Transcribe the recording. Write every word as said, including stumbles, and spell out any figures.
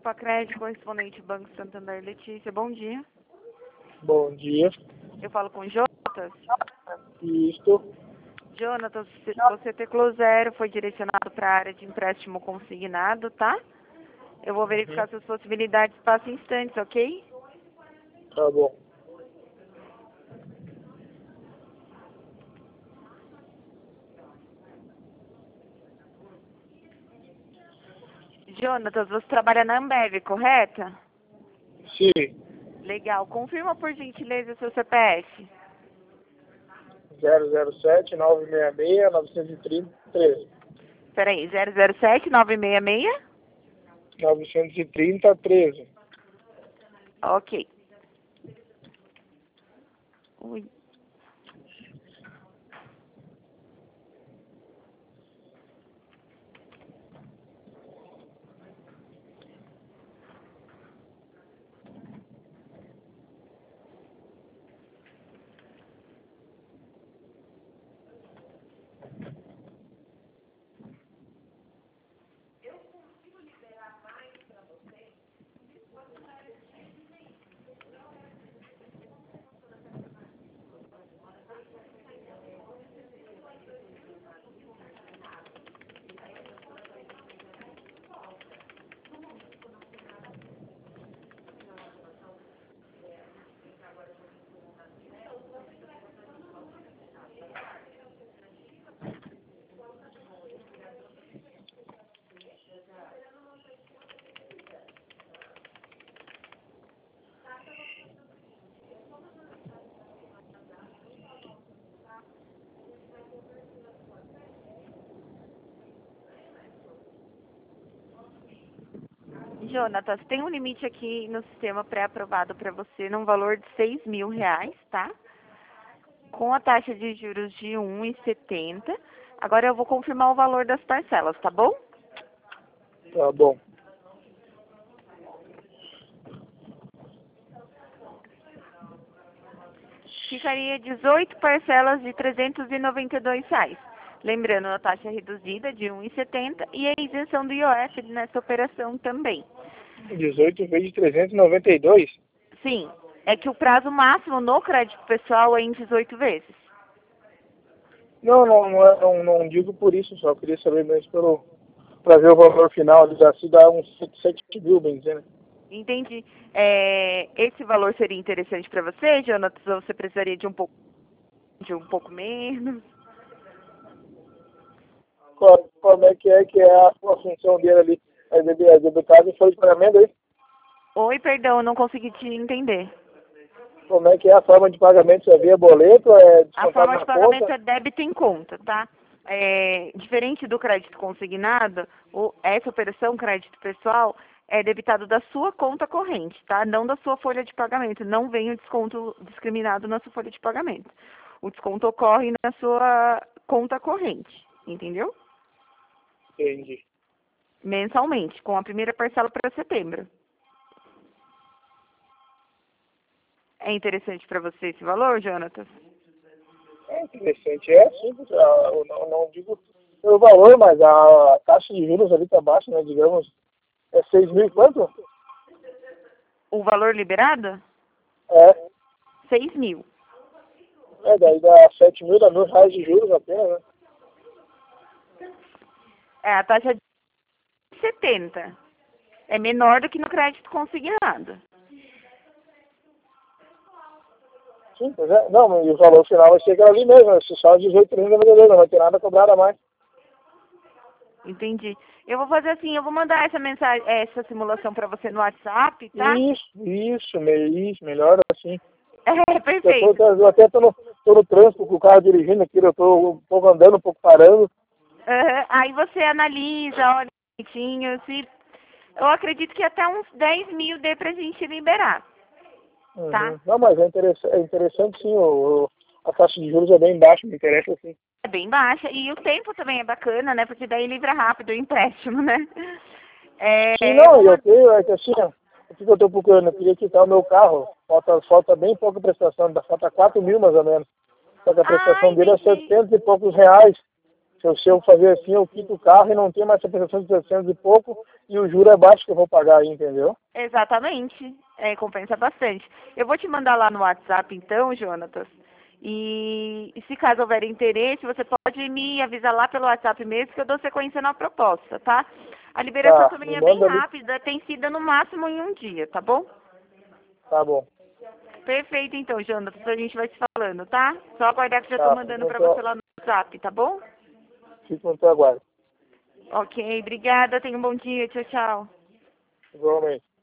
Pacred, correspondente Banco Santander, Letícia. Bom dia. Bom dia. Eu falo com o Jonatas. Isto. Jonatas, você teclou zero, foi direcionado para a área de empréstimo consignado, tá? Eu vou verificar Uhum. suas possibilidades, passa em instantes, ok? Tá bom. Jonatas, você trabalha na Ambev, correta? Sim. Legal. Confirma, por gentileza, o seu C P F. zero zero sete, nove seis seis, nove três zero, treze. Peraí, zero zero sete, nove seis seis? novecentos e trinta, treze. Ok. Ui. Jonatas, tem um limite aqui no sistema pré-aprovado para você num valor de seis mil reais, tá? Com a taxa de juros de um vírgula setenta. Agora eu vou confirmar o valor das parcelas, tá bom? Tá bom. Ficaria dezoito parcelas de trezentos e noventa e dois reais. Lembrando a taxa reduzida de um vírgula setenta e a isenção do I O F nessa operação também. dezoito vezes trezentos e noventa e dois? Sim, é que o prazo máximo no crédito pessoal é em dezoito vezes. Não, não, não, é- não, não digo por isso só. Queria saber mesmo pelo, pra ver o valor final. Se dá uns sete mil, bem dizendo. Entendi. É, esse valor seria interessante para você, Jonatas, ou você precisaria de um pouco, de um pouco menos? Qual, como é que é que é a, a função dele ali? É debi- é debitado em folha de pagamento aí? Oi, perdão, eu não consegui te entender. Como é que é a forma de pagamento? É via boleto? É A descontado forma de na pagamento conta? é débito em conta, tá? É, diferente do crédito consignado, o, essa operação crédito pessoal é debitado da sua conta corrente, tá? Não da sua folha de pagamento. Não vem o desconto discriminado na sua folha de pagamento. O desconto ocorre na sua conta corrente, entendeu? Entendi. Mensalmente, com a primeira parcela para setembro. É interessante para você esse valor, Jonatas? É interessante. É simples. ah, Eu não, não digo pelo valor, mas a taxa de juros ali para baixo, né? Digamos, é seis mil e quanto? O valor liberado? É. seis mil. É, daí dá sete mil, dá mil reais de juros apenas, né? É, a taxa de setenta. É menor do que no crédito consignado. Sim, pois é. Não, mas o valor final vai ser aquele ali mesmo. É só dezoito mil, não vai ter nada cobrado a mais. Entendi. Eu vou fazer assim, eu vou mandar essa mensagem, essa simulação para você no WhatsApp, tá? Isso, isso, me- isso, melhor assim. É, Eu, tô, perfeito. eu até tô no, tô no trânsito com o carro dirigindo aqui, eu tô um pouco andando, um pouco parando. Aham. Aí você analisa, olha direitinho, se... Eu acredito que até uns dez mil dê pra gente liberar, tá? Uhum. Não, mas é interessante, é interessante sim, o, o- a taxa de juros é bem baixa, me interessa sim. É bem baixa. E o tempo também é bacana, né? Porque daí livra rápido o empréstimo, né? É, Sim, eu não, vou eu mandar... tenho, é que assim, ó, o que eu estou procurando? Eu queria quitar o meu carro, falta, falta bem pouca prestação, dá- falta quatro mil mais ou menos. Só que a Ah, prestação dele é entendi. setecentos e poucos reais, Se eu, se eu fazer assim, eu quito o carro e não tenho mais essa prestação de trezentos e pouco e o juro é baixo que eu vou pagar aí, entendeu? Exatamente. É, compensa bastante. Eu vou te mandar lá no WhatsApp, então, Jonatas. E, e se caso houver interesse, você pode me avisar lá pelo WhatsApp mesmo que eu dou sequência na proposta, tá? A liberação Tá, também me é bem manda ali. rápida, tem sido no máximo em um dia, tá bom? Tá bom. Perfeito, então, Jonatas. A gente vai se falando, tá? Só aguardar que já tô Tá, fico mandando no pra você teu, lá no WhatsApp, tá bom? fico no teu aguardo. Ok, obrigada. Tenha um bom dia. Tchau, tchau. Igualmente.